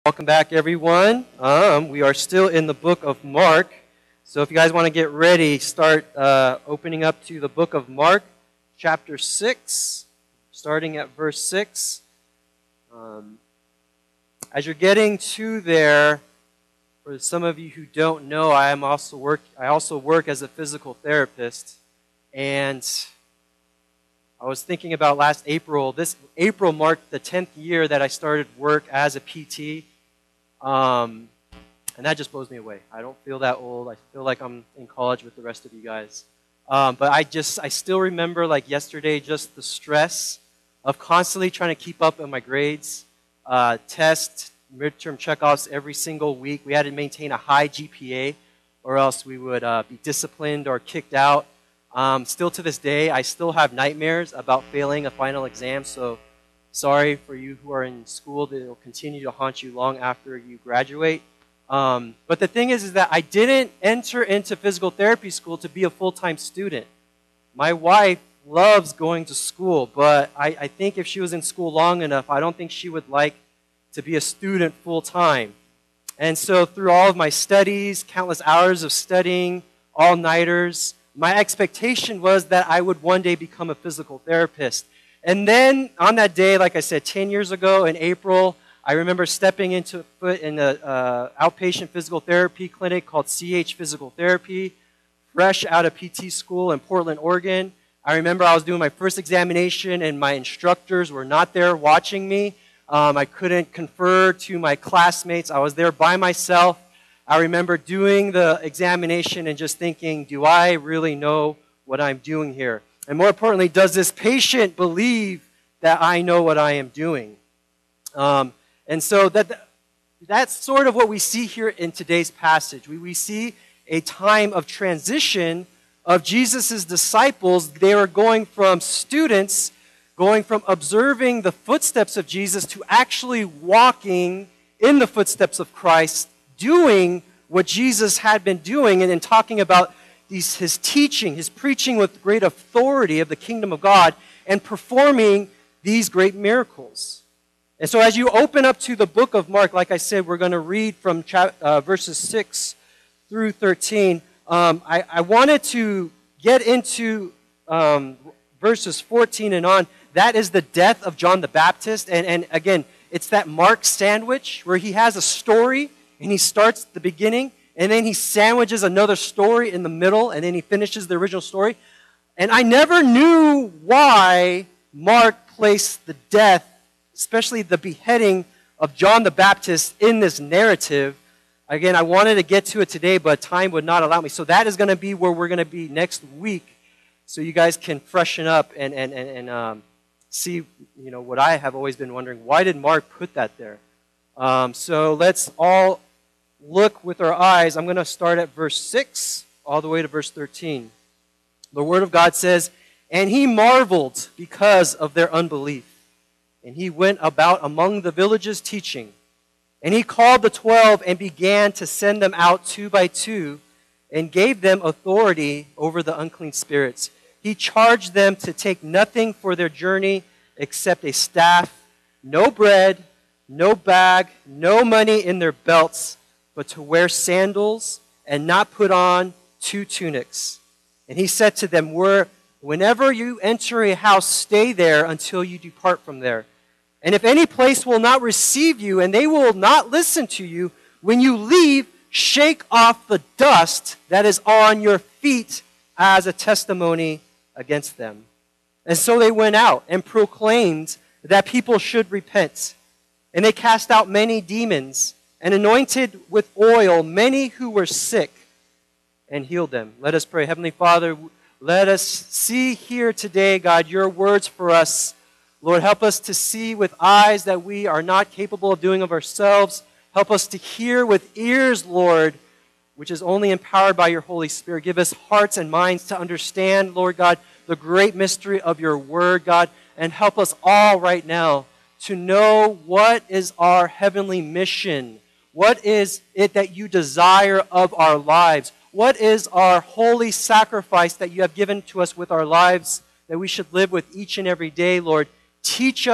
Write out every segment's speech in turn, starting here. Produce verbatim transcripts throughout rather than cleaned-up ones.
Welcome back, everyone. Um, we are still in the book of Mark. So if you guys want to get ready, start uh, opening up to the book of Mark, chapter six, starting at verse six. Um, as you're getting to there, for some of you who don't know, I am also work. I also work as a physical therapist, and I was thinking about last April. This April marked the tenth year that I started work as a P T. Um, and that just blows me away. I don't feel that old. I feel like I'm in college with the rest of you guys. Um, but I just, I still remember like yesterday, just the stress of constantly trying to keep up on my grades, uh, tests, midterm checkoffs every single week. We had to maintain a high G P A or else we would uh, be disciplined or kicked out. Um, still to this day, I still have nightmares about failing a final exam. So sorry for you who are in school, that it will continue to haunt you long after you graduate. Um, but the thing is, is that I didn't enter into physical therapy school to be a full-time student. My wife loves going to school, but I, I think if she was in school long enough, I don't think she would like to be a student full-time. And so through all of my studies, countless hours of studying, all-nighters, my expectation was that I would one day become a physical therapist. And then on that day, like I said, ten years ago in April, I remember stepping into foot in an uh, outpatient physical therapy clinic called C H Physical Therapy, fresh out of P T school in Portland, Oregon. I remember I was doing my first examination and my instructors were not there watching me. Um, I couldn't confer to my classmates. I was there by myself. I remember doing the examination and just thinking, do I really know what I'm doing here? And more importantly, does this patient believe that I know what I am doing? Um, and so that that's sort of what we see here in today's passage. We, we see a time of transition of Jesus' disciples. They are going from students, going from observing the footsteps of Jesus to actually walking in the footsteps of Christ, doing what Jesus had been doing, and then talking about These, his teaching, his preaching with great authority of the kingdom of God, and performing these great miracles. And so as you open up to the book of Mark, like I said, we're going to read from chap- uh, verses six through thirteen. Um, I, I wanted to get into um, verses fourteen and on. That is the death of John the Baptist. And, and again, it's that Mark sandwich where he has a story and he starts at the beginning, and then he sandwiches another story in the middle, and then he finishes the original story. And I never knew why Mark placed the death, especially the beheading of John the Baptist, in this narrative. Again, I wanted to get to it today, but time would not allow me. So that is going to be where we're going to be next week, so you guys can freshen up and, and, and, and um, see, you know, what I have always been wondering. Why did Mark put that there? Um, so let's all look with our eyes. I'm going to start at verse six all the way to verse thirteen. The Word of God says, "And he marveled because of their unbelief. And he went about among the villages teaching. And he called the twelve and began to send them out two by two and gave them authority over the unclean spirits. He charged them to take nothing for their journey except a staff, no bread, no bag, no money in their belts, but to wear sandals and not put on two tunics. And he said to them, whenever you enter a house, stay there until you depart from there. And if any place will not receive you and they will not listen to you, when you leave, shake off the dust that is on your feet as a testimony against them." And so they went out and proclaimed that people should repent. And they cast out many demons and anointed with oil many who were sick and healed them. Let us pray. Heavenly Father, let us see here today, God, your words for us. Lord, help us to see with eyes that we are not capable of doing of ourselves. Help us to hear with ears, Lord, which is only empowered by your Holy Spirit. Give us hearts and minds to understand, Lord God, the great mystery of your word, God, and help us all right now to know what is our heavenly mission. What is it that you desire of our lives? What is our holy sacrifice that you have given to us with our lives that we should live with each and every day, Lord? Teach us,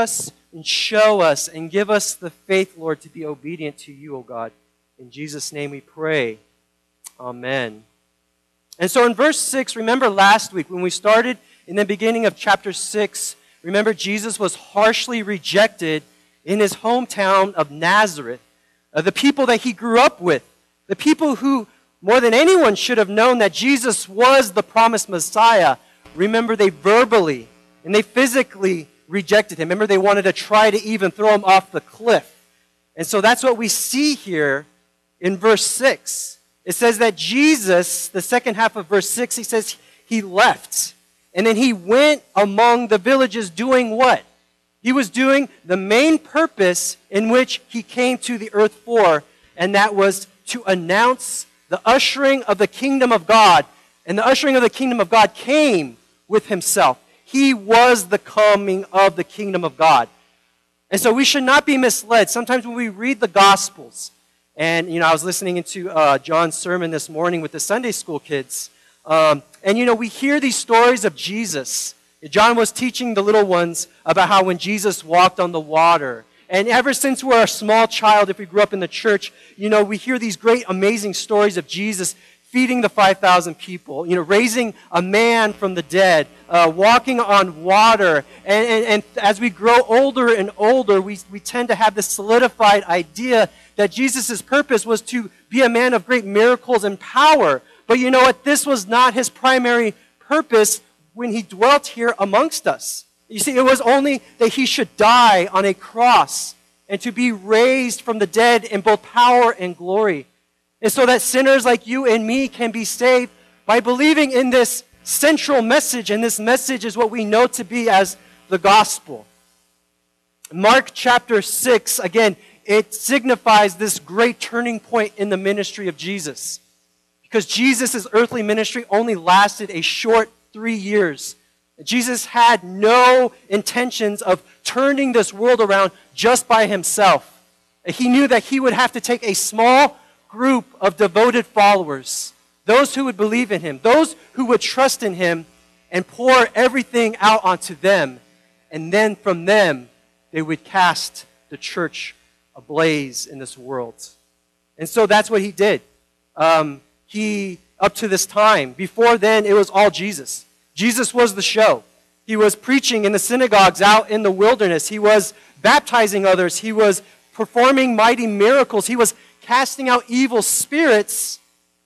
and show us and give us the faith, Lord, to be obedient to you, O God. In Jesus' name we pray. Amen. And so in verse six, remember last week when we started in the beginning of chapter six, remember Jesus was harshly rejected in his hometown of Nazareth. Uh, the people that he grew up with, the people who more than anyone should have known that Jesus was the promised Messiah. Remember, they verbally and they physically rejected him. Remember, they wanted to try to even throw him off the cliff. And so that's what we see here in verse six. It says that Jesus, the second half of verse six, he says he left. And then he went among the villages doing what? He was doing the main purpose in which he came to the earth for, and that was to announce the ushering of the kingdom of God. And the ushering of the kingdom of God came with himself. He was the coming of the kingdom of God. And so we should not be misled. Sometimes when we read the Gospels, and, you know, I was listening into uh, John's sermon this morning with the Sunday school kids, um, and, you know, we hear these stories of Jesus. John was teaching the little ones about how when Jesus walked on the water. And ever since we're a small child, if we grew up in the church, you know, we hear these great, amazing stories of Jesus feeding the five thousand people, you know, raising a man from the dead, uh, walking on water. And, and, and as we grow older and older, we, we tend to have this solidified idea that Jesus' purpose was to be a man of great miracles and power. But you know what? This was not his primary purpose when he dwelt here amongst us. You see, it was only that he should die on a cross and to be raised from the dead in both power and glory. And so that sinners like you and me can be saved by believing in this central message. And this message is what we know to be as the gospel. Mark chapter six, again, it signifies this great turning point in the ministry of Jesus. Because Jesus' earthly ministry only lasted a short three years. Jesus had no intentions of turning this world around just by himself. He knew that he would have to take a small group of devoted followers, those who would believe in him, those who would trust in him, and pour everything out onto them. And then from them, they would cast the church ablaze in this world. And so that's what he did. Um, he, up to this time, before then, it was all Jesus. Jesus was the show. He was preaching in the synagogues out in the wilderness. He was baptizing others. He was performing mighty miracles. He was casting out evil spirits.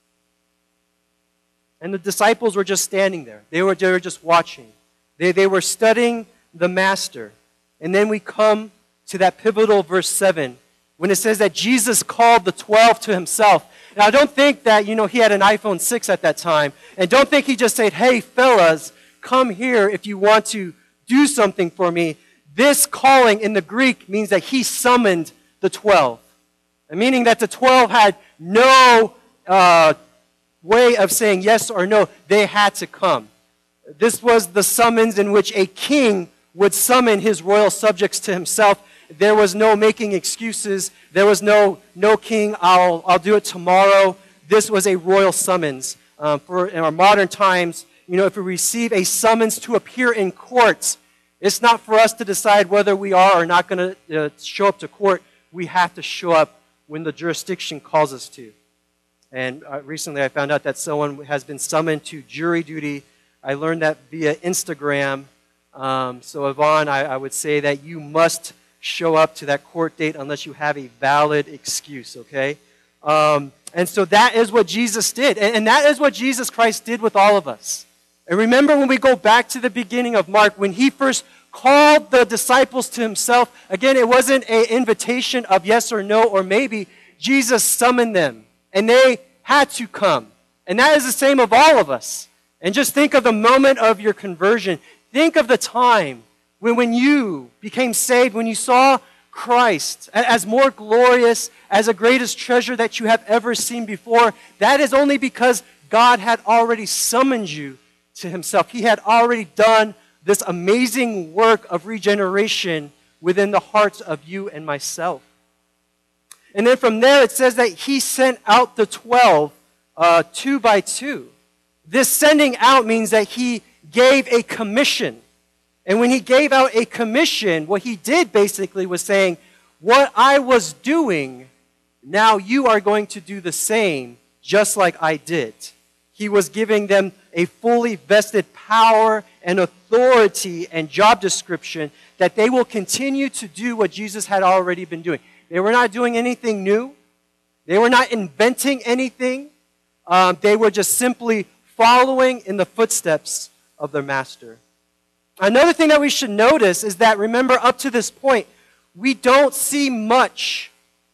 And the disciples were just standing there. They were, they were just watching. They, they were studying the Master. And then we come to that pivotal verse seven when it says that Jesus called the twelve to himself. Now, don't think that, you know, he had an iPhone six at that time. And don't think he just said, hey, fellas, come here if you want to do something for me. This calling in the Greek means that he summoned the twelve. Meaning that the twelve had no uh, way of saying yes or no. They had to come. This was the summons in which a king would summon his royal subjects to himself. There was no making excuses. There was no, no king, I'll, I'll do it tomorrow. This was a royal summons. Um, for in our modern times, you know, if we receive a summons to appear in court, it's not for us to decide whether we are or not going to uh, show up to court. We have to show up when the jurisdiction calls us to. And uh, recently I found out that someone has been summoned to jury duty. I learned that via Instagram. Um, so Yvonne, I, I would say that you must show up to that court date unless you have a valid excuse, okay? Um, and so that is what Jesus did. And, and that is what Jesus Christ did with all of us. And remember when we go back to the beginning of Mark, when he first called the disciples to himself, again, it wasn't an invitation of yes or no or maybe. Jesus summoned them, and they had to come. And that is the same of all of us. And just think of the moment of your conversion. Think of the time when, when you became saved, when you saw Christ as more glorious, as the greatest treasure that you have ever seen before. That is only because God had already summoned you to himself. He had already done this amazing work of regeneration within the hearts of you and myself. And then from there it says that he sent out the twelve uh, two by two. This sending out means that he gave a commission. And when he gave out a commission, what he did basically was saying, what I was doing, now you are going to do the same, just like I did. He was giving them a fully vested power and authority and job description that they will continue to do what Jesus had already been doing. They were not doing anything new. They were not inventing anything. Um, they were just simply following in the footsteps of their master. Another thing that we should notice is that, remember, up to this point, we don't see much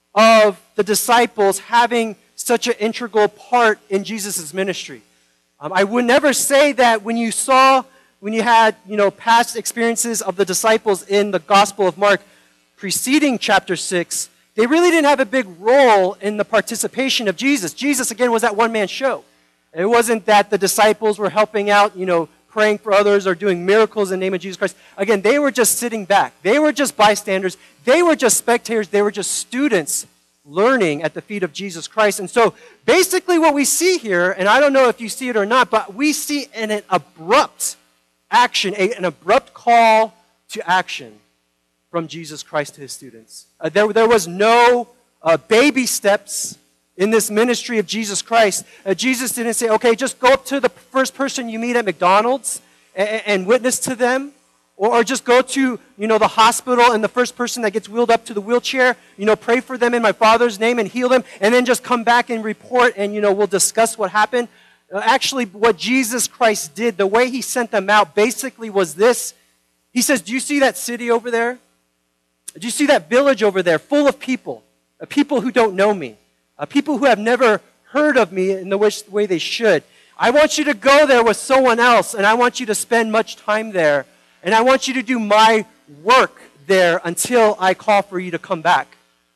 of the disciples having such an integral part in Jesus' ministry. Um, I would never say that when you saw, when you had, you know, past experiences of the disciples in the Gospel of Mark preceding chapter six, they really didn't have a big role in the participation of Jesus. Jesus, again, was that one-man show. It wasn't that the disciples were helping out, you know, praying for others or doing miracles in the name of Jesus Christ. Again, they were just sitting back. They were just bystanders. They were just spectators. They were just students learning at the feet of Jesus Christ. And so basically what we see here, and I don't know if you see it or not, but we see an, an abrupt action, a, an abrupt call to action from Jesus Christ to his students. Uh, there, there was no uh, baby steps in this ministry of Jesus Christ. Uh, Jesus didn't say, okay, just go up to the first person you meet at McDonald's and, and witness to them. Or, or just go to, you know, the hospital and the first person that gets wheeled up to the wheelchair, you know, pray for them in my Father's name and heal them. And then just come back and report and, you know, we'll discuss what happened. Uh, actually, what Jesus Christ did, the way he sent them out basically was this. He says, do you see that city over there? Do you see that village over there full of people? Uh, people who don't know me. Uh, people who have never heard of me in the way they should. I want you to go there with someone else, and I want you to spend much time there. And I want you to do my work there until I call for you to come back.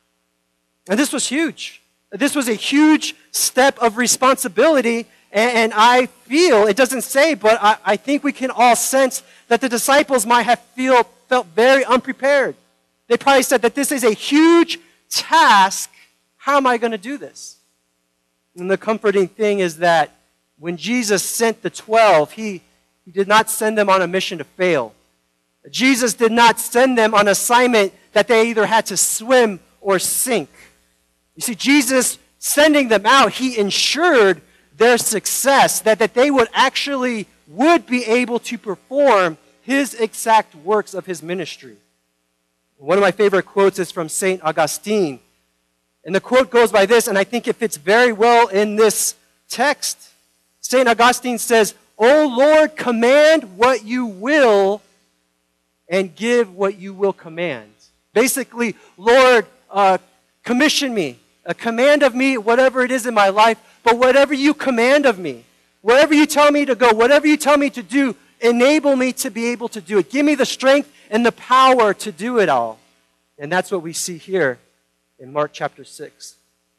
And this was huge. This was a huge step of responsibility. And, and I feel, it doesn't say, but I, I think we can all sense that the disciples might have feel, felt very unprepared. They probably said that this is a huge task. How am I going to do this? And the comforting thing is that when Jesus sent the twelve, he, he did not send them on a mission to fail. Jesus did not send them on assignment that they either had to swim or sink. You see, Jesus sending them out, he ensured their success, that, that they would actually would be able to perform his exact works of his ministry. One of my favorite quotes is from Saint Augustine. And the quote goes by this, and I think it fits very well in this text. Saint Augustine says, O Lord, command what you will and give what you will command. Basically, Lord, uh, commission me. A command of me, whatever it is in my life, but whatever you command of me, wherever you tell me to go, whatever you tell me to do, enable me to be able to do it. Give me the strength and the power to do it all. And that's what we see here in Mark chapter six.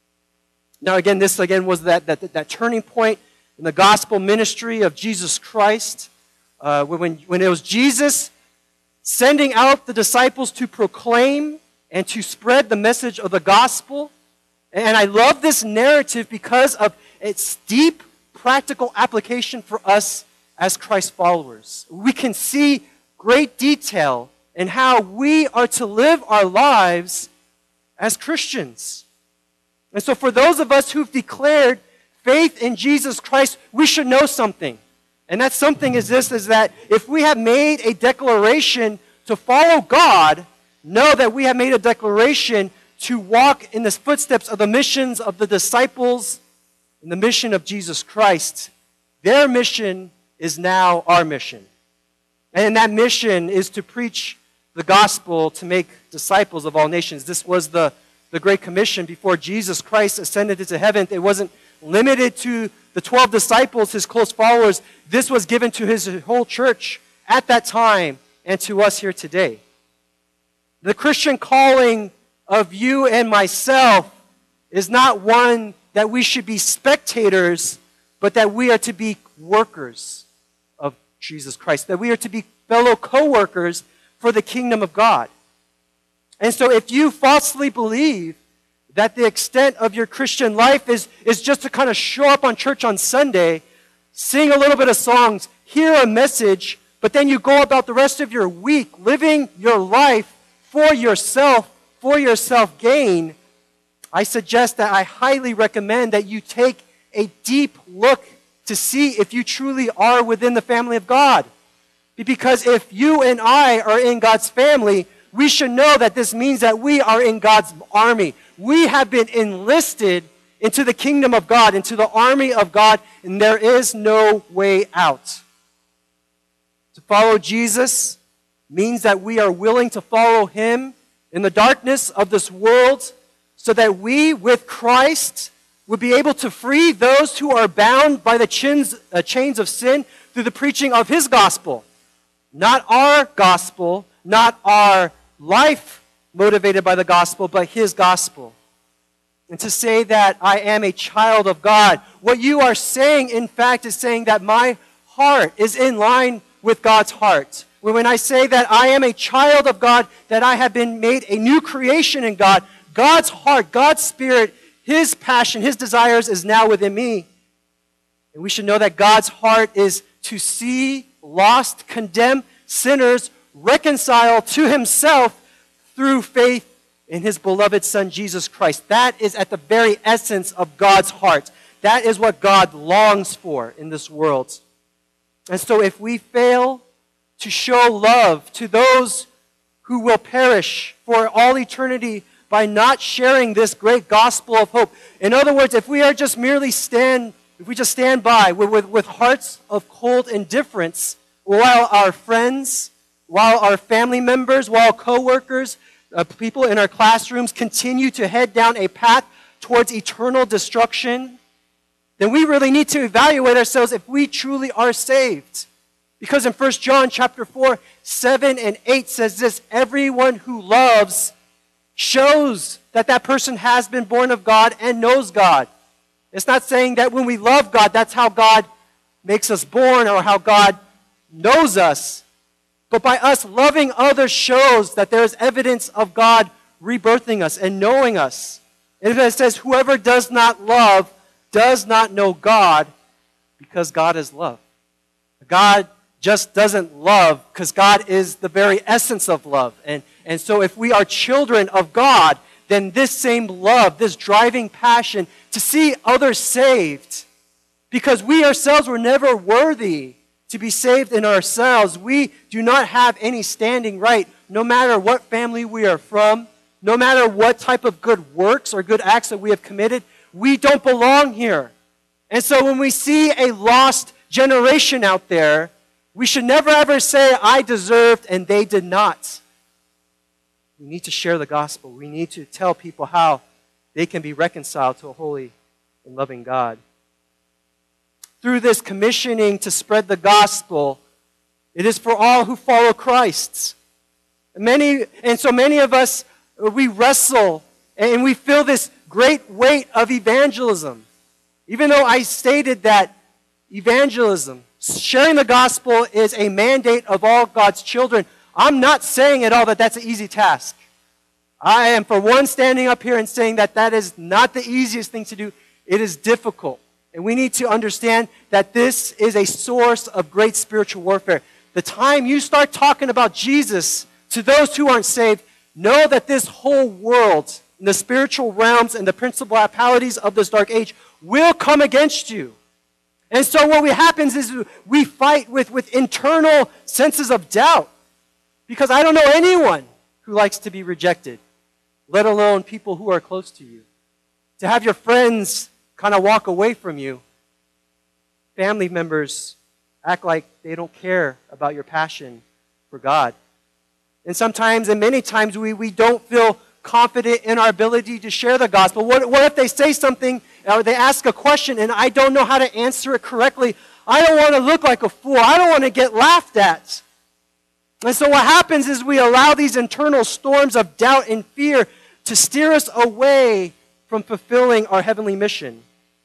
Now again, this again was that, that, that turning point in the gospel ministry of Jesus Christ. Uh, when, when it was Jesus sending out the disciples to proclaim and to spread the message of the gospel. And I love this narrative because of its deep practical application for us as Christ followers. We can see great detail in how we are to live our lives as Christians. And so for those of us who've declared faith in Jesus Christ, we should know something. And that something is this, is that if we have made a declaration to follow God, know that we have made a declaration to walk in the footsteps of the missions of the disciples and the mission of Jesus Christ. Their mission is now our mission. And that mission is to preach the gospel to make disciples of all nations. This was the, the Great Commission before Jesus Christ ascended into heaven. It wasn't limited to the twelve disciples, his close followers. This was given to his whole church at that time and to us here today. The Christian calling of you and myself is not one that we should be spectators, but that we are to be workers of Jesus Christ, that we are to be fellow co-workers for the kingdom of God. And so if you falsely believe that the extent of your Christian life is, is just to kind of show up on church on Sunday, sing a little bit of songs, hear a message, but then you go about the rest of your week living your life for yourself, for your self-gain, I suggest that I highly recommend that you take a deep look to see if you truly are within the family of God. Because if you and I are in God's family, we should know that this means that we are in God's army. We have been enlisted into the kingdom of God, into the army of God, and there is no way out. To follow Jesus means that we are willing to follow Him in the darkness of this world so that we, with Christ, would be able to free those who are bound by the chains, uh, chains of sin through the preaching of His gospel. Not our gospel, not our life motivated by the gospel, but His gospel. And to say that I am a child of God, what you are saying, in fact, is saying that my heart is in line with God's heart. When I say that I am a child of God, that I have been made a new creation in God, God's heart, God's spirit, His passion, His desires is now within me. And we should know that God's heart is to see lost, condemned sinners reconciled to Himself through faith in His beloved Son, Jesus Christ. That is at the very essence of God's heart. That is what God longs for in this world. And so if we fail to show love to those who will perish for all eternity by not sharing this great gospel of hope, in other words, if we are just merely stand, if we just stand by with, with, with hearts of cold indifference, while our friends, while our family members, while co-workers, uh, people in our classrooms continue to head down a path towards eternal destruction, then we really need to evaluate ourselves if we truly are saved. Because in First John chapter four, seven and eight says this, everyone who loves shows that that person has been born of God and knows God. It's not saying that when we love God, that's how God makes us born or how God knows us. But by us loving others shows that there is evidence of God rebirthing us and knowing us. And it says, whoever does not love does not know God, because God is love. God just doesn't love because God is the very essence of love. And, and so if we are children of God, then this same love, this driving passion to see others saved, because we ourselves were never worthy to be saved in ourselves. We do not have any standing right, no matter what family we are from, no matter what type of good works or good acts that we have committed. We don't belong here. And so when we see a lost generation out there, we should never ever say, I deserved and they did not. We need to share the gospel. We need to tell people how they can be reconciled to a holy and loving God. Through this commissioning to spread the gospel, it is for all who follow Christ. Many, and so many of us, we wrestle and we feel this great weight of evangelism. Even though I stated that evangelism, sharing the gospel, is a mandate of all God's children, I'm not saying at all that that's an easy task. I am, for one, standing up here and saying that that is not the easiest thing to do. It is difficult. And we need to understand that this is a source of great spiritual warfare. The time you start talking about Jesus to those who aren't saved, know that this whole world, the spiritual realms and the principalities of this dark age will come against you. And so what happens is we fight with, with internal senses of doubt. Because I don't know anyone who likes to be rejected, let alone people who are close to you. To have your friends kind of walk away from you. Family members act like they don't care about your passion for God. And sometimes, and many times, we, we don't feel confident in our ability to share the gospel. What, what if they say something, or they ask a question, and I don't know how to answer it correctly? I don't want to look like a fool. I don't want to get laughed at. And so what happens is we allow these internal storms of doubt and fear to steer us away from fulfilling our heavenly mission.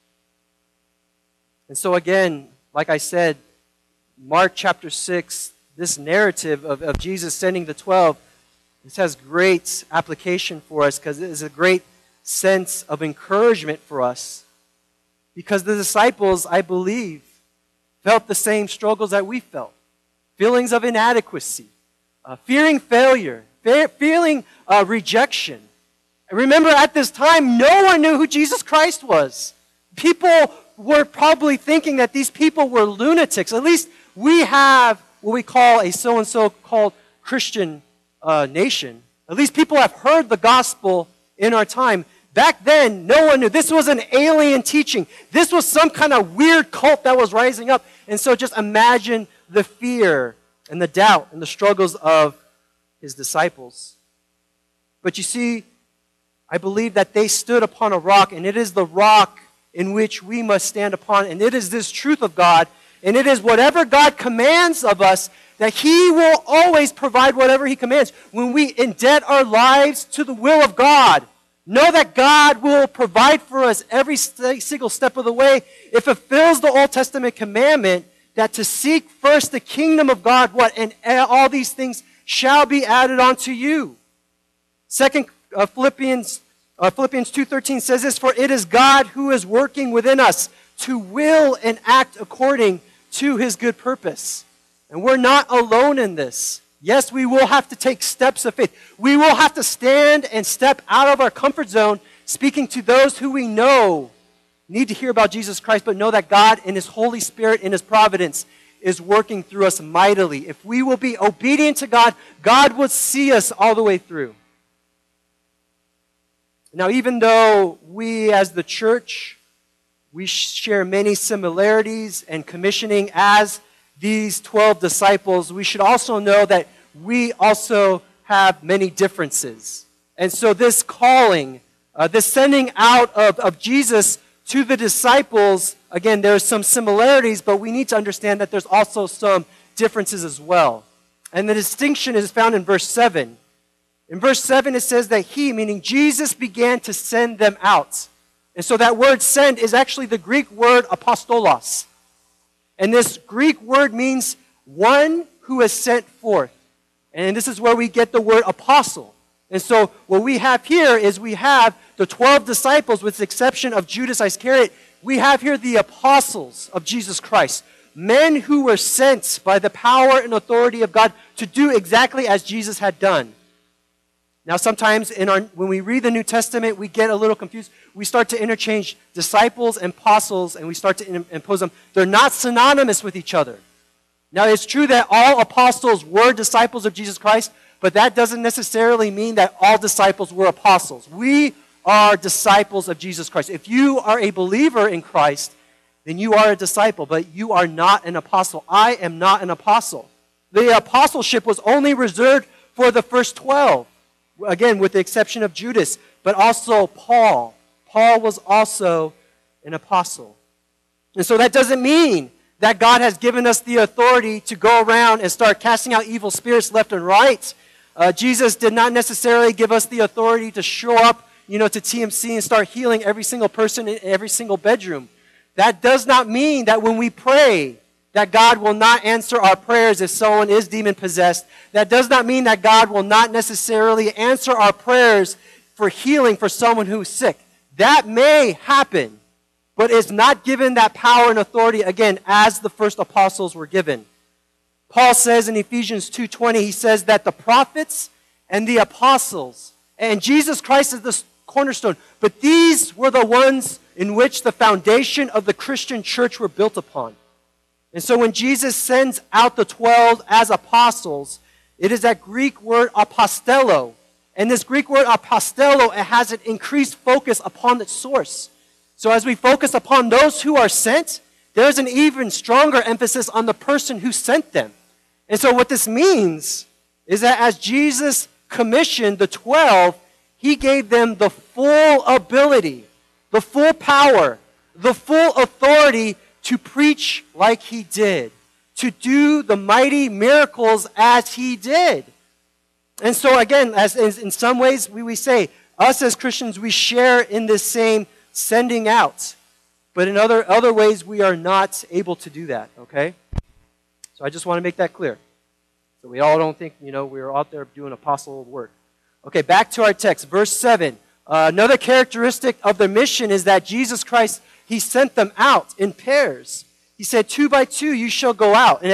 And so again, like I said, Mark chapter six, this narrative of, of Jesus sending the twelve, this has great application for us because it is a great sense of encouragement for us. Because the disciples, I believe, felt the same struggles that we felt. feelings of inadequacy, uh, fearing failure, fe- feeling uh, rejection. Remember, at this time, no one knew who Jesus Christ was. People were probably thinking that these people were lunatics. At least we have what we call a so-and-so called Christian uh, nation. At least people have heard the gospel in our time. Back then, no one knew. This was an alien teaching. This was some kind of weird cult that was rising up. And so just imagine the fear and the doubt and the struggles of his disciples. But you see, I believe that they stood upon a rock, and it is the rock in which we must stand upon, and it is this truth of God, and it is whatever God commands of us, that he will always provide whatever he commands. When we indebt our lives to the will of God, know that God will provide for us every single step of the way. It fulfills the Old Testament commandment that to seek first the kingdom of God, what? And all these things shall be added unto you. Second uh, Philippians uh, Philippians two thirteen says this, for it is God who is working within us to will and act according to his good purpose. And we're not alone in this. Yes, we will have to take steps of faith. We will have to stand and step out of our comfort zone, speaking to those who we know need to hear about Jesus Christ, but know that God in his Holy Spirit, in his providence, is working through us mightily. If we will be obedient to God, God will see us all the way through. Now, even though we as the church, we share many similarities and commissioning as these twelve disciples, we should also know that we also have many differences. And so this calling, uh, this sending out of, of Jesus to the disciples, again, there's some similarities, but we need to understand that there's also some differences as well. And the distinction is found in verse seven. In verse seven, it says that he, meaning Jesus, began to send them out. And so that word send is actually the Greek word apostolos. And this Greek word means one who is sent forth. And this is where we get the word apostle. And so what we have here is we have the twelve disciples, with the exception of Judas Iscariot. We have here the apostles of Jesus Christ. Men who were sent by the power and authority of God to do exactly as Jesus had done. Now, sometimes in our, when we read the New Testament, we get a little confused. We start to interchange disciples and apostles, and we start to in, impose them. They're not synonymous with each other. Now, it's true that all apostles were disciples of Jesus Christ, but that doesn't necessarily mean that all disciples were apostles. We are disciples of Jesus Christ. If you are a believer in Christ, then you are a disciple, but you are not an apostle. I am not an apostle. The apostleship was only reserved for the first twelve. Again, with the exception of Judas, but also Paul. Paul was also an apostle. And so that doesn't mean that God has given us the authority to go around and start casting out evil spirits left and right. Uh, Jesus did not necessarily give us the authority to show up, you know, to T M C and start healing every single person in every single bedroom. That does not mean that when we pray, that God will not answer our prayers if someone is demon-possessed. That does not mean that God will not necessarily answer our prayers for healing for someone who's sick. That may happen, but it's not given that power and authority, again, as the first apostles were given. Paul says in Ephesians two twenty, he says that the prophets and the apostles, and Jesus Christ is the cornerstone, but these were the ones in which the foundation of the Christian church were built upon. And so when Jesus sends out the twelve as apostles, it is that Greek word apostello. And this Greek word apostello, it has an increased focus upon the source. So as we focus upon those who are sent, there's an even stronger emphasis on the person who sent them. And so what this means is that as Jesus commissioned the twelve, he gave them the full ability, the full power, the full authority to preach like he did, to do the mighty miracles as he did. And so again, as in some ways we, we say, us as Christians, we share in this same sending out. But in other, other ways, we are not able to do that, okay? So I just want to make that clear. So we all don't think, you know, we're out there doing apostle work. Okay, back to our text, verse seven. Uh, another characteristic of their mission is that Jesus Christ, he sent them out in pairs. He said, two by two you shall go out. And now,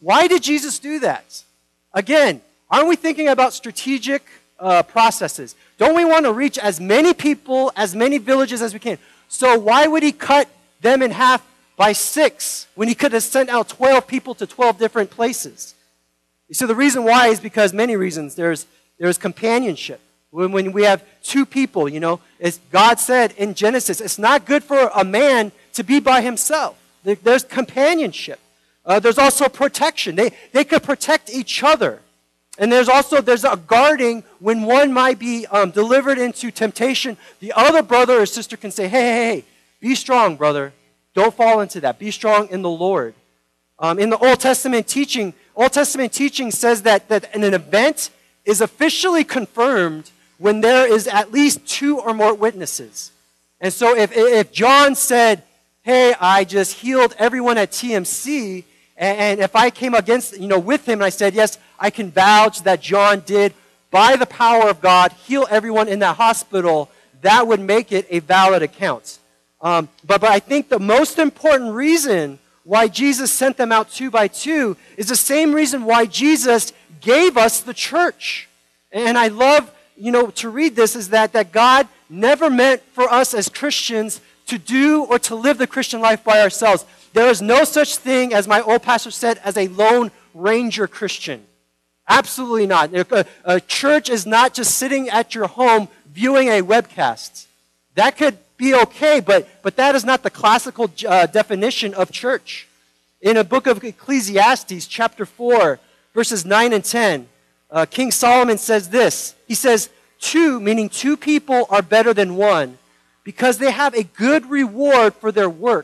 why did Jesus do that? Again, aren't we thinking about strategic uh, processes? Don't we want to reach as many people, as many villages as we can? So why would he cut them in half by six when he could have sent out twelve people to twelve different places? So the reason why is because many reasons. There's, there's companionship. When, when we have two people, you know, as God said in Genesis, it's not good for a man to be by himself. There, there's companionship. Uh, there's also protection. They, they could protect each other. And there's also, there's a guarding when one might be um, delivered into temptation. The other brother or sister can say, hey, hey, hey, be strong, brother. Don't fall into that. Be strong in the Lord. Um, in the Old Testament teaching, Old Testament teaching says that, that an event is officially confirmed when there is at least two or more witnesses. And so if, if John said, hey, I just healed everyone at T M C, and, and if I came against, you know, with him and I said, yes, I can vouch that John did, by the power of God, heal everyone in that hospital, that would make it a valid account. Um, but, but I think the most important reason why Jesus sent them out two by two is the same reason why Jesus gave us the church. And I love, you know, to read this is that, that God never meant for us as Christians to do or to live the Christian life by ourselves. There is no such thing, as my old pastor said, as a lone ranger Christian. Absolutely not. A, a church is not just sitting at your home viewing a webcast. That could be okay, but, but that is not the classical uh, definition of church. In a book of Ecclesiastes, chapter four, verses nine and ten, uh, King Solomon says this. He says, two, meaning two people, are better than one, because they have a good reward for their work.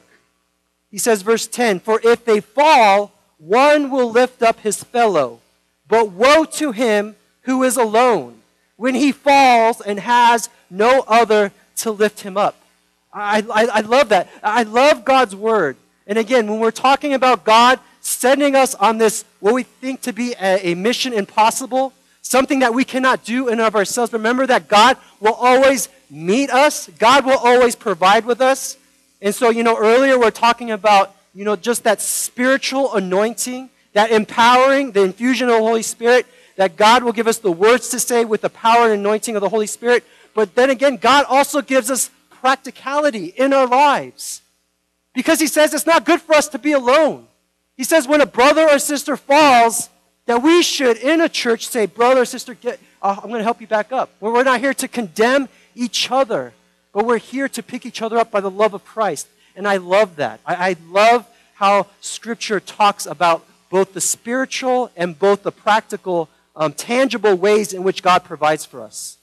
He says, verse ten, for if they fall, one will lift up his fellow. But woe to him who is alone, when he falls and has no other to lift him up. I, I, I love that. I love God's word. And again, when we're talking about God sending us on this, what we think to be a, a mission impossible, something that we cannot do in and of ourselves, remember that God will always meet us. God will always provide with us. And so, you know, earlier we're talking about, you know, just that spiritual anointing, that empowering, the infusion of the Holy Spirit, that God will give us the words to say with the power and anointing of the Holy Spirit. But then again, God also gives us practicality in our lives. Because he says it's not good for us to be alone. He says when a brother or sister falls, that we should, in a church, say, brother or sister, get, uh, I'm going to help you back up. Well, we're not here to condemn each other, but we're here to pick each other up by the love of Christ. And I love that. I, I love how Scripture talks about both the spiritual and both the practical, um, tangible ways in which God provides for us.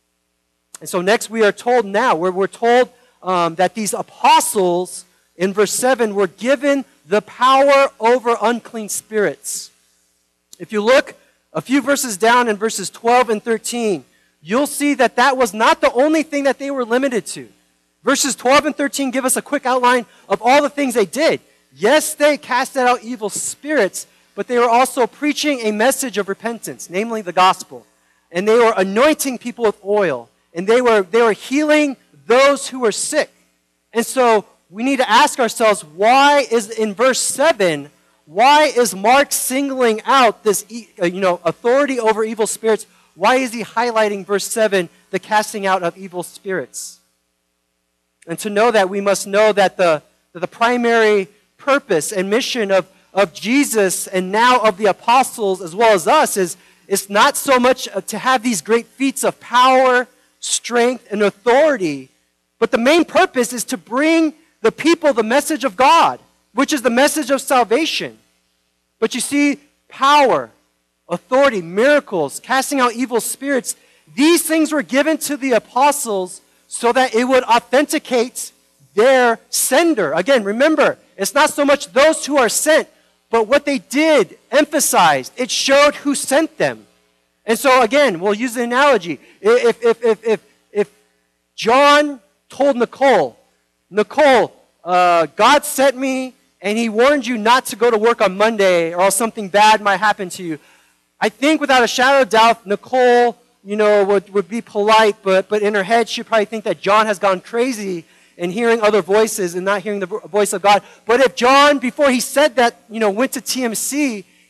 And so next we are told now, we're, we're told um, that these apostles, in verse seven, were given the power over unclean spirits. If you look a few verses down in verses twelve and thirteen, you'll see that that was not the only thing that they were limited to. Verses twelve and thirteen give us a quick outline of all the things they did. Yes, they casted out evil spirits, but they were also preaching a message of repentance, namely the gospel. And they were anointing people with oil. And they were, they were healing those who were sick. And so we need to ask ourselves, why is, in verse seven, why is Mark singling out this, you know, authority over evil spirits? Why is he highlighting verse seven, the casting out of evil spirits? And to know that, we must know that the, that the primary purpose and mission of, of Jesus and now of the apostles as well as us is, is not so much to have these great feats of power, strength, and authority, but the main purpose is to bring the people the message of God, which is the message of salvation. But you see, power, authority, miracles, casting out evil spirits, these things were given to the apostles so that it would authenticate their sender. Again, remember, it's not so much those who are sent, but what they did emphasized. It showed who sent them. And so again, we'll use the analogy. If, if, if, if, if John told Nicole, Nicole, uh, God sent me and he warned you not to go to work on Monday or else something bad might happen to you. I think without a shadow of doubt, Nicole, you know, would, would be polite, but, but in her head, she'd probably think that John has gone crazy and hearing other voices and not hearing the voice of God. But if John, before he said that, you know, went to T M C,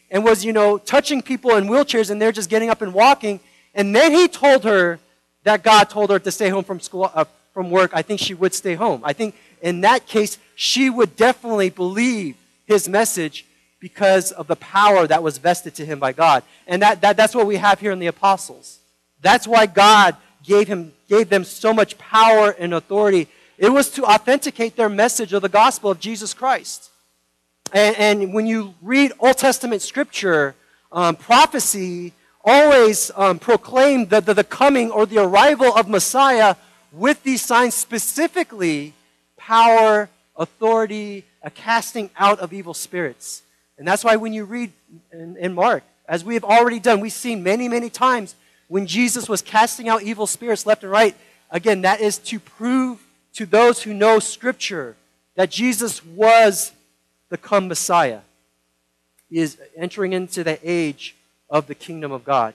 and was, you know, touching people in wheelchairs and they're just getting up and walking. And then he told her that God told her to stay home from school, uh, from work. I think she would stay home. I think in that case, she would definitely believe his message because of the power that was vested to him by God. And that, that, that's what we have here in the apostles. That's why God gave, him, gave them so much power and authority. It was to authenticate their message of the gospel of Jesus Christ. And, and when you read Old Testament scripture, um, prophecy always um, proclaimed the, the, the coming or the arrival of Messiah with these signs, specifically power, authority, a casting out of evil spirits. And that's why when you read in, in Mark, as we have already done, we've seen many, many times when Jesus was casting out evil spirits left and right. Again, that is to prove to those who know Scripture that Jesus was the come Messiah. He is entering into the age of the kingdom of God.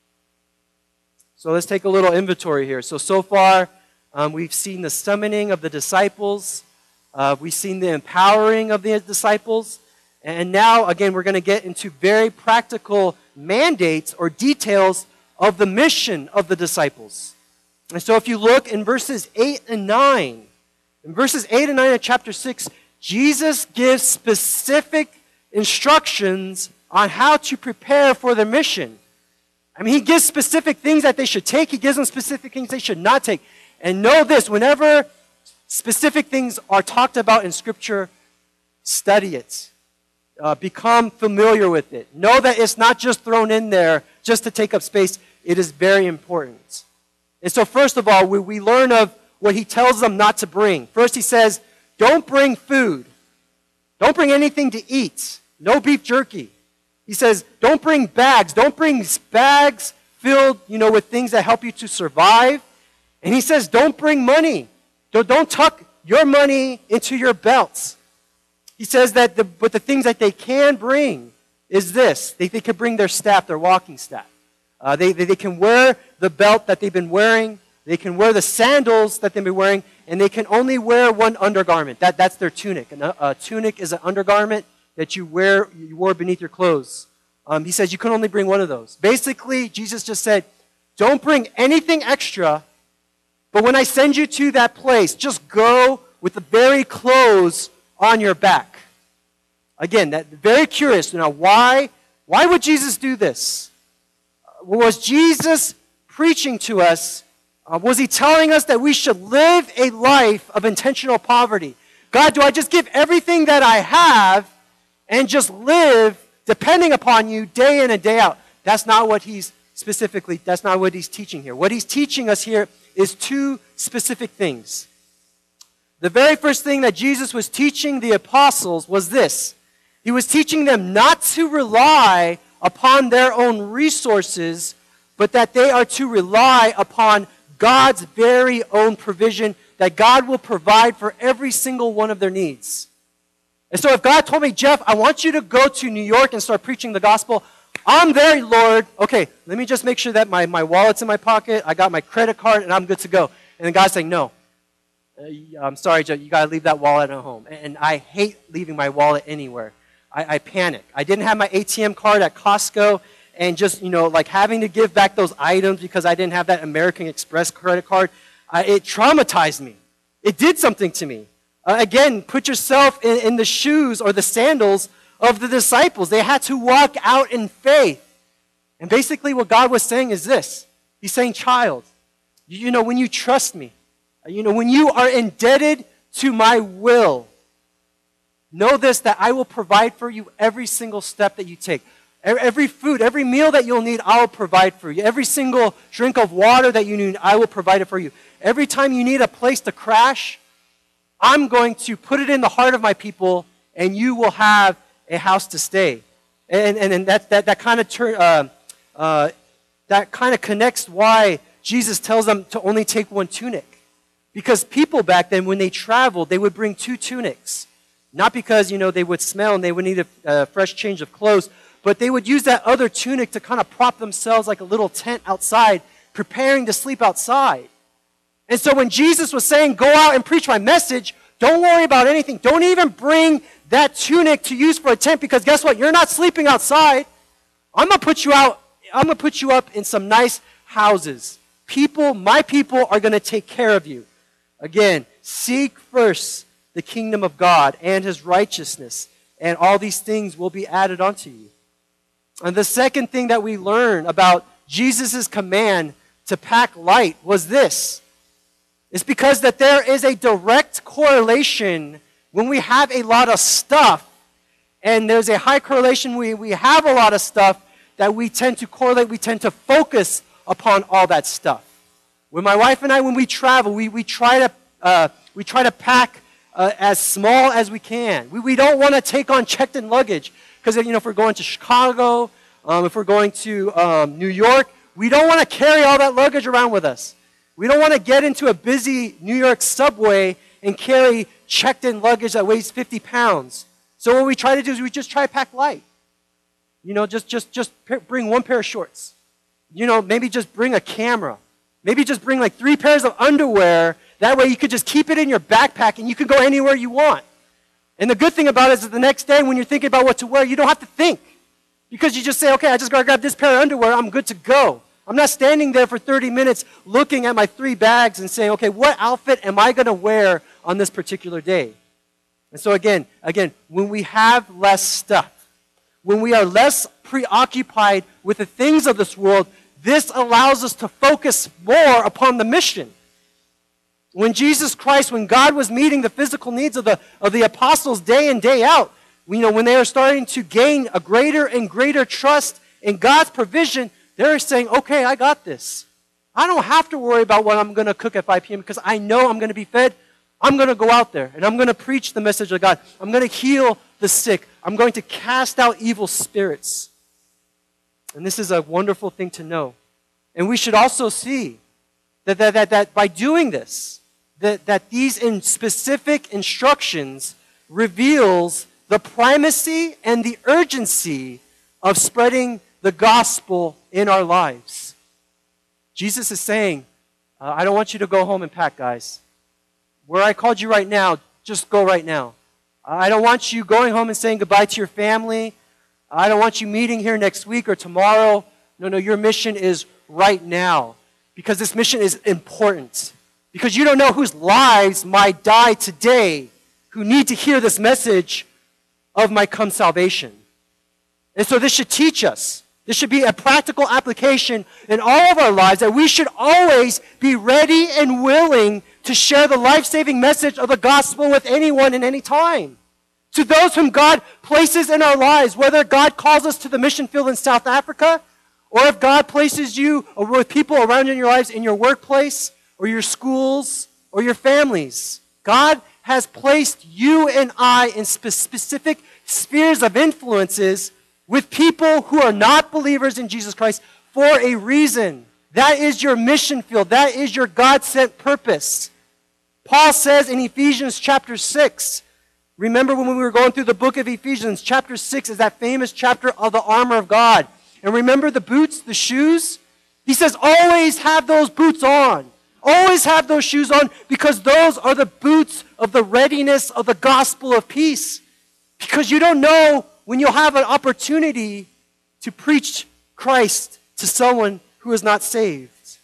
So let's take a little inventory here. So, so far, um, we've seen the summoning of the disciples. Uh, we've seen the empowering of the disciples. And now, again, we're going to get into very practical mandates or details of the mission of the disciples. And so if you look in verses eight and nine, in verses eight and nine of chapter six, Jesus gives specific instructions on how to prepare for their mission. I mean, he gives specific things that they should take. He gives them specific things they should not take. And know this, whenever specific things are talked about in Scripture, study it. Uh, become familiar with it. Know that it's not just thrown in there just to take up space. It is very important. And so first of all, we, we learn of what he tells them not to bring. First he says, don't bring food. Don't bring anything to eat. No beef jerky. He says, don't bring bags. Don't bring bags filled, you know, with things that help you to survive. And he says, don't bring money. Don't, don't tuck your money into your belts. He says that the, but the things that they can bring is this. They, they can bring their staff, their walking staff. Uh, they, they, they can wear the belt that they've been wearing. They can wear the sandals that they've been wearing. And they can only wear one undergarment. That, that's their tunic. And a, a tunic is an undergarment that you wear, you wore beneath your clothes. Um, he says you can only bring one of those. Basically, Jesus just said, don't bring anything extra. But when I send you to that place, just go with the very clothes on your back. Again, that very curious. Now, why, why would Jesus do this? Was Jesus preaching to us? Uh, was he telling us that we should live a life of intentional poverty? God, do I just give everything that I have and just live depending upon you day in and day out? That's not what he's specifically, that's not what he's teaching here. What he's teaching us here is two specific things. The very first thing that Jesus was teaching the apostles was this. He was teaching them not to rely upon their own resources, but that they are to rely upon God's very own provision, that God will provide for every single one of their needs. And so if God told me, Jeff, I want you to go to New York and start preaching the gospel, I'm there, Lord. Okay, let me just make sure that my, my wallet's in my pocket, I got my credit card, and I'm good to go. And then God's saying, no. Uh, I'm sorry, Jeff, you got to leave that wallet at home. And I hate leaving my wallet anywhere. I, I panic. I didn't have my A T M card at Costco, and just, you know, like having to give back those items because I didn't have that American Express credit card, I, it traumatized me. It did something to me. Uh, again, put yourself in, in the shoes or the sandals of the disciples. They had to walk out in faith. And basically what God was saying is this. He's saying, child, you know, when you trust me, you know, when you are indebted to my will, know this, that I will provide for you every single step that you take. Every food, every meal that you'll need, I will provide for you. Every single drink of water that you need, I will provide it for you. Every time you need a place to crash, I'm going to put it in the heart of my people, and you will have a house to stay. And, and, and that, that, that kind of turn, uh, uh, that kind of connects why Jesus tells them to only take one tunic. Because people back then, when they traveled, they would bring two tunics. Not because, you know, they would smell and they would need a, a fresh change of clothes, but they would use that other tunic to kind of prop themselves like a little tent outside, preparing to sleep outside. And so when Jesus was saying, go out and preach my message, don't worry about anything. Don't even bring that tunic to use for a tent, because guess what? You're not sleeping outside. I'm going to put you out. I'm going to put you up in some nice houses. People, my people are going to take care of you. Again, seek first the kingdom of God and his righteousness, and all these things will be added unto you. And the second thing that we learn about Jesus' command to pack light was this. It's because that there is a direct correlation when we have a lot of stuff, and there's a high correlation when we have a lot of stuff, that we tend to correlate, we tend to focus upon all that stuff. When my wife and I, when we travel, we, we try to uh, we try to pack uh, as small as we can. We, we don't want to take on checked-in luggage, because you know, if we're going to Chicago, um, if we're going to um, New York, we don't want to carry all that luggage around with us. We don't want to get into a busy New York subway and carry checked-in luggage that weighs fifty pounds. So what we try to do is we just try to pack light. You know, just, just, just bring one pair of shorts. You know, maybe just bring a camera. Maybe just bring like three pairs of underwear. That way you could just keep it in your backpack and you can go anywhere you want. And the good thing about it is that the next day when you're thinking about what to wear, you don't have to think. Because you just say, okay, I just got to grab this pair of underwear, I'm good to go. I'm not standing there for thirty minutes looking at my three bags and saying, okay, what outfit am I going to wear on this particular day? And so again, again, when we have less stuff, when we are less preoccupied with the things of this world, this allows us to focus more upon the mission. When Jesus Christ, when God was meeting the physical needs of the, of the apostles day in, day out, you know, when they are starting to gain a greater and greater trust in God's provision, they're saying, okay, I got this. I don't have to worry about what I'm going to cook at five p.m. because I know I'm going to be fed. I'm going to go out there and I'm going to preach the message of God. I'm going to heal the sick. I'm going to cast out evil spirits. And this is a wonderful thing to know. And we should also see that, that, that, that by doing this, that, that these in specific instructions reveals the primacy and the urgency of spreading the gospel in our lives. Jesus is saying, uh, I don't want you to go home and pack, guys. Where I called you right now, just go right now. I don't want you going home and saying goodbye to your family. I don't want you meeting here next week or tomorrow. No, no, your mission is right now. Because this mission is important. Because you don't know whose lives might die today who need to hear this message of my come salvation. And so this should teach us. This should be a practical application in all of our lives, that we should always be ready and willing to share the life-saving message of the gospel with anyone in any time. To those whom God places in our lives, whether God calls us to the mission field in South Africa, or if God places you with people around in your lives in your workplace, or your schools, or your families. God has placed you and I in spe- specific spheres of influences with people who are not believers in Jesus Christ for a reason. That is your mission field. That is your God-sent purpose. Paul says in Ephesians chapter six, remember when we were going through the book of Ephesians, chapter six is that famous chapter of the armor of God. And remember the boots, the shoes? He says always have those boots on. Always have those shoes on, because those are the boots of the readiness of the gospel of peace. Because you don't know when you'll have an opportunity to preach Christ to someone who is not saved.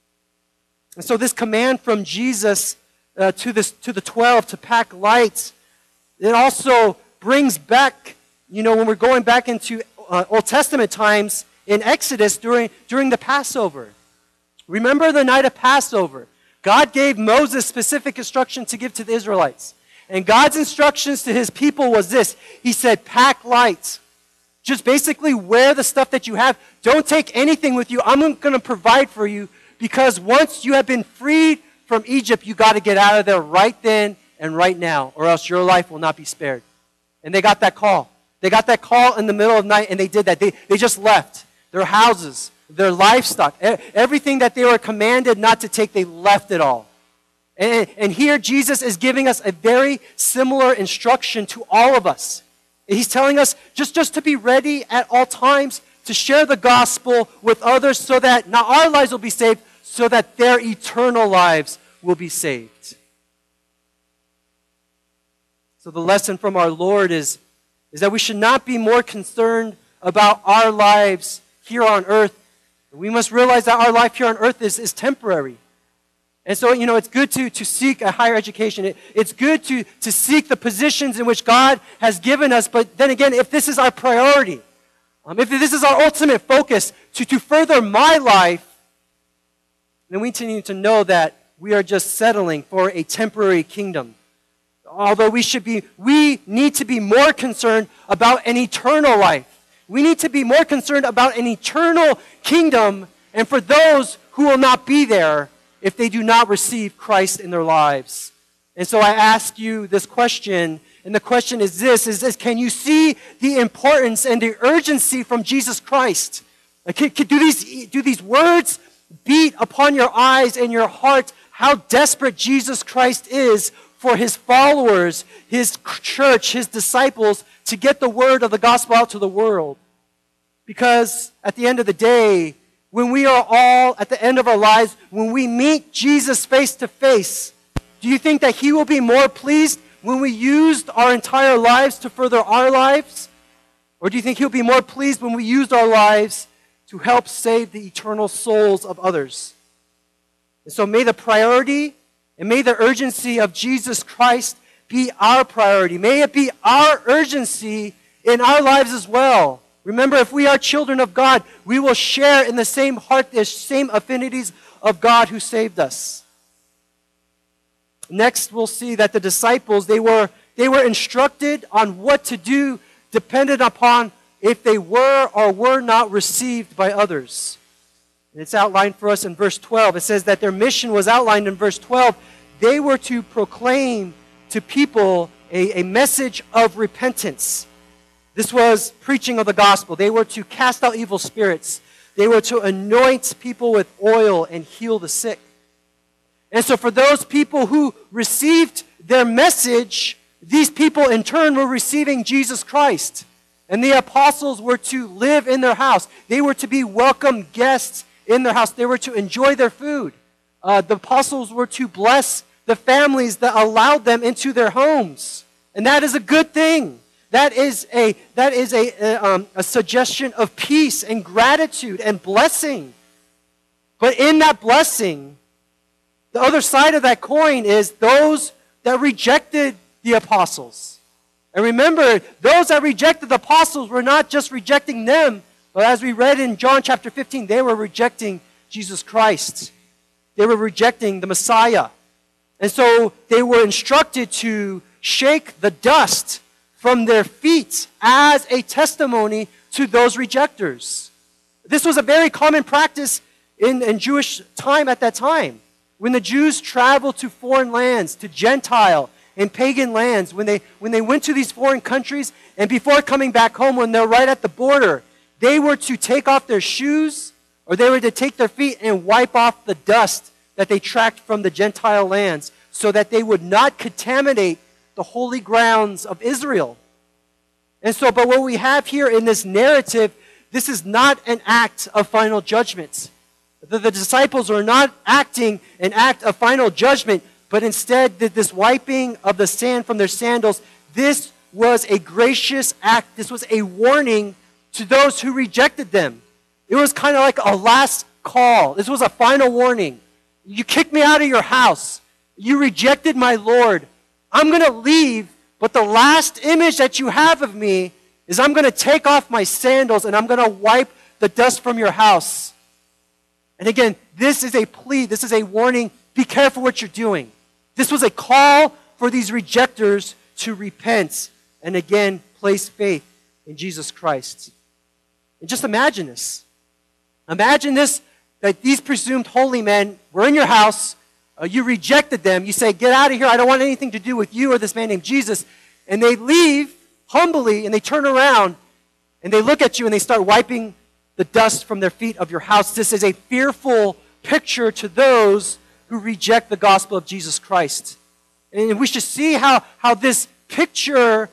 And so this command from Jesus uh, to, this, to the twelve to pack light, it also brings back, you know, when we're going back into uh, Old Testament times in Exodus during, during the Passover. Remember the night of Passover. God gave Moses specific instruction to give to the Israelites. And God's instructions to his people was this. He said, pack light. Just basically wear the stuff that you have. Don't take anything with you. I'm going to provide for you, because once you have been freed from Egypt, you got to get out of there right then and right now, or else your life will not be spared. And they got that call. They got that call in the middle of the night, and they did that. They, they just left their houses, their livestock, everything that they were commanded not to take, they left it all. And, and here Jesus is giving us a very similar instruction to all of us. He's telling us just, just to be ready at all times to share the gospel with others, so that not our lives will be saved, so that their eternal lives will be saved. So the lesson from our Lord is, is that we should not be more concerned about our lives here on earth. We must realize that our life here on earth is, is temporary. And so, you know, it's good to, to seek a higher education. It, it's good to, to seek the positions in which God has given us. But then again, if this is our priority, um, if this is our ultimate focus to, to further my life, then we need to know that we are just settling for a temporary kingdom. Although we should be, we need to be more concerned about an eternal life. We need to be more concerned about an eternal kingdom, and for those who will not be there if they do not receive Christ in their lives. And so I ask you this question, and the question is this, is this, can you see the importance and the urgency from Jesus Christ? Like, can, can, do, these, do these words beat upon your eyes and your heart how desperate Jesus Christ is for his followers, his church, his disciples, to get the word of the gospel out to the world? Because at the end of the day, when we are all at the end of our lives, when we meet Jesus face to face, do you think that he will be more pleased when we used our entire lives to further our lives? Or do you think he'll be more pleased when we used our lives to help save the eternal souls of others? And so may the priority and may the urgency of Jesus Christ be our priority. May it be our urgency in our lives as well. Remember, if we are children of God, we will share in the same heart, the same affinities of God who saved us. Next, we'll see that the disciples, they were, they were instructed on what to do dependent upon if they were or were not received by others. And it's outlined for us in verse twelve. It says that their mission was outlined in verse twelve. They were to proclaim to people a, a message of repentance. This was preaching of the gospel. They were to cast out evil spirits. They were to anoint people with oil and heal the sick. And so for those people who received their message, these people in turn were receiving Jesus Christ. And the apostles were to live in their house. They were to be welcome guests in their house. They were to enjoy their food. Uh, the apostles were to bless the families that allowed them into their homes. And that is a good thing. That is a, that is a, a, um, a suggestion of peace and gratitude and blessing. But in that blessing, the other side of that coin is those that rejected the apostles. And remember, those that rejected the apostles were not just rejecting them, but as we read in John chapter fifteen, they were rejecting Jesus Christ. They were rejecting the Messiah. And so they were instructed to shake the dust from their feet as a testimony to those rejectors. This was a very common practice in, in Jewish time at that time. When the Jews traveled to foreign lands, to Gentile and pagan lands, when they, when they went to these foreign countries, and before coming back home, when they're right at the border, they were to take off their shoes, or they were to take their feet and wipe off the dust that they tracked from the Gentile lands, so that they would not contaminate the holy grounds of Israel. And so, but what we have here in this narrative, this is not an act of final judgment. The, the disciples are not acting an act of final judgment, but instead did this wiping of the sand from their sandals. This was a gracious act. This was a warning to those who rejected them. It was kind of like a last call. This was a final warning. You kicked me out of your house. You rejected my Lord. I'm going to leave, but the last image that you have of me is I'm going to take off my sandals and I'm going to wipe the dust from your house. And again, this is a plea. This is a warning. Be careful what you're doing. This was a call for these rejectors to repent and again place faith in Jesus Christ. And just imagine this. Imagine this, that these presumed holy men were in your house. Uh, you rejected them. You say, get out of here. I don't want anything to do with you or this man named Jesus. And they leave humbly and they turn around and they look at you and they start wiping the dust from their feet of your house. This is a fearful picture to those who reject the gospel of Jesus Christ. And we should see how, how this picture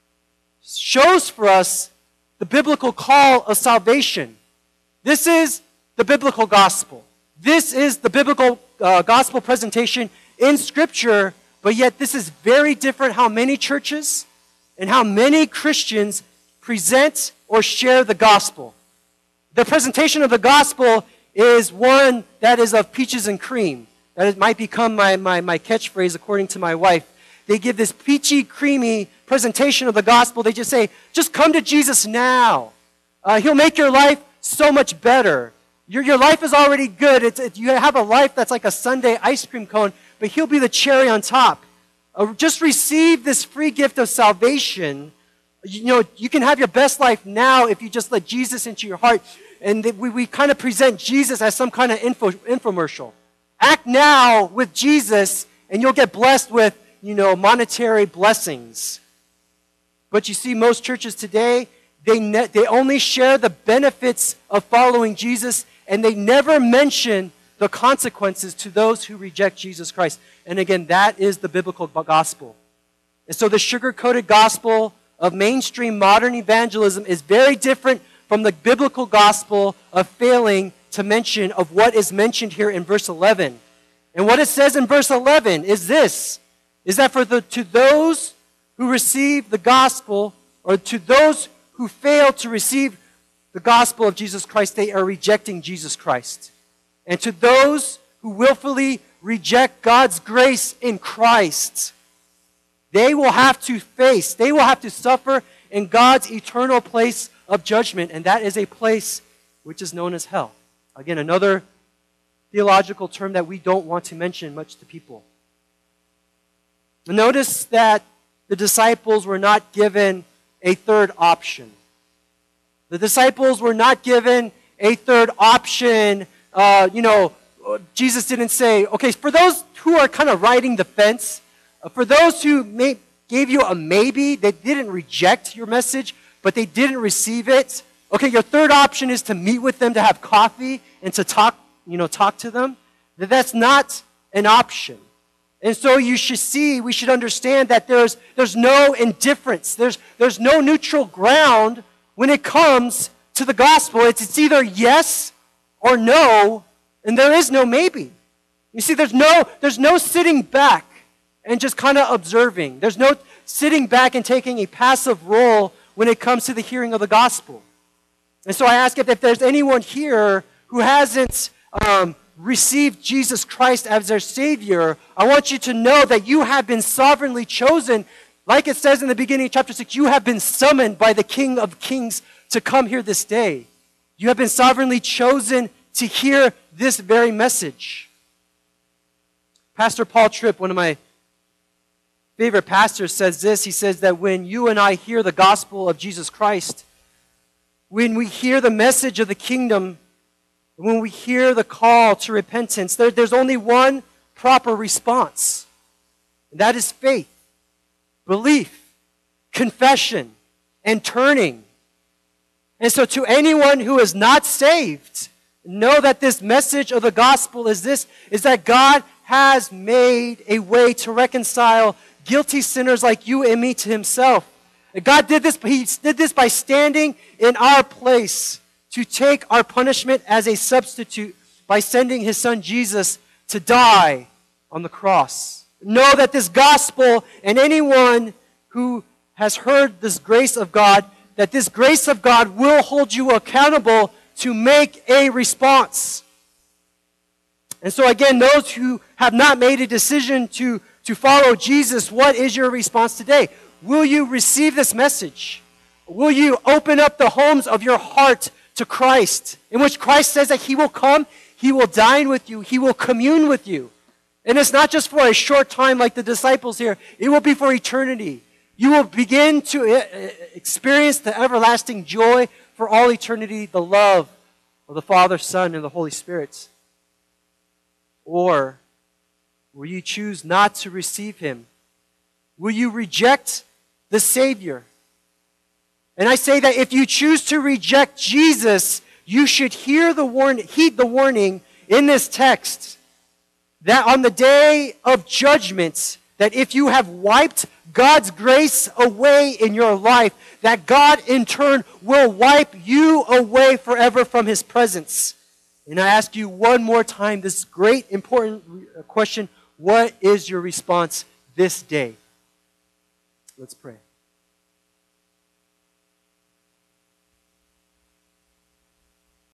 shows for us the biblical call of salvation. This is the biblical gospel. This is the biblical uh, gospel presentation in Scripture But yet this is very different how many churches and how many Christians present or share the gospel. The presentation of the gospel is one that is of peaches and cream. That it might become my, my, my catchphrase according to my wife. They give this peachy, creamy presentation of the gospel. They just say, just come to Jesus now. Uh, he'll make your life so much better. Your, your life is already good. It's, it, you have a life that's like a Sunday ice cream cone, but he'll be the cherry on top. Uh, just receive this free gift of salvation. You know, you can have your best life now if you just let Jesus into your heart. And we, we kind of present Jesus as some kind of info, infomercial. Act now with Jesus, and you'll get blessed with, you know, monetary blessings. But you see, most churches today, they, ne- they only share the benefits of following Jesus, and they never mention the consequences to those who reject Jesus Christ. And again, that is the biblical gospel. And so the sugar-coated gospel of mainstream modern evangelism is very different from the biblical gospel of failing to mention of what is mentioned here in verse eleven. And what it says in verse eleven is this, is that for the to those who receive the gospel, or to those who fail to receive the gospel of Jesus Christ, they are rejecting Jesus Christ. And to those who willfully reject God's grace in Christ, they will have to face, they will have to suffer in God's eternal place of judgment, and that is a place which is known as hell. Again, another theological term that we don't want to mention much to people. Notice that the disciples were not given a third option. The disciples were not given a third option. Uh, you know, Jesus didn't say, okay, for those who are kind of riding the fence, uh, for those who may, gave you a maybe, they didn't reject your message, but they didn't receive it. Okay, your third option is to meet with them, to have coffee, and to talk, you know, talk to them. That's not an option. And so you should see, we should understand that there's, there's no indifference. There's, there's no neutral ground when it comes to the gospel. It's, it's either yes or no, and there is no maybe. You see, there's no, there's no sitting back and just kind of observing. There's no sitting back and taking a passive role when it comes to the hearing of the gospel. And so I ask if, if there's anyone here who hasn't um, received Jesus Christ as their Savior, I want you to know that you have been sovereignly chosen. Like it says in the beginning of chapter six, you have been summoned by the King of Kings to come here this day. You have been sovereignly chosen to hear this very message. Pastor Paul Tripp, one of my favorite pastors, says this. He says that when you and I hear the gospel of Jesus Christ, when we hear the message of the kingdom, when we hear the call to repentance, there, there's only one proper response. And that is faith, belief, confession, and turning. And so to anyone who is not saved, know that this message of the gospel is this, is that God has made a way to reconcile guilty sinners like you and me to himself. God did this, he did this by standing in our place to take our punishment as a substitute by sending his son Jesus to die on the cross. Know that this gospel, and anyone who has heard this grace of God, that this grace of God will hold you accountable to make a response. And so again, those who have not made a decision to, to follow Jesus, what is your response today? Will you receive this message? Will you open up the homes of your heart to Christ, in which Christ says that he will come, he will dine with you, he will commune with you. And it's not just for a short time like the disciples here. It will be for eternity. You will begin to experience the everlasting joy for all eternity, the love of the Father, Son, and the Holy Spirit. Or will you choose not to receive him? Will you reject the Savior? And I say that if you choose to reject Jesus, you should hear the warn- heed the warning in this text that on the day of judgment, that if you have wiped God's grace away in your life, that God in turn will wipe you away forever from his presence. And I ask you one more time this great important question: what is your response this day. Let's pray.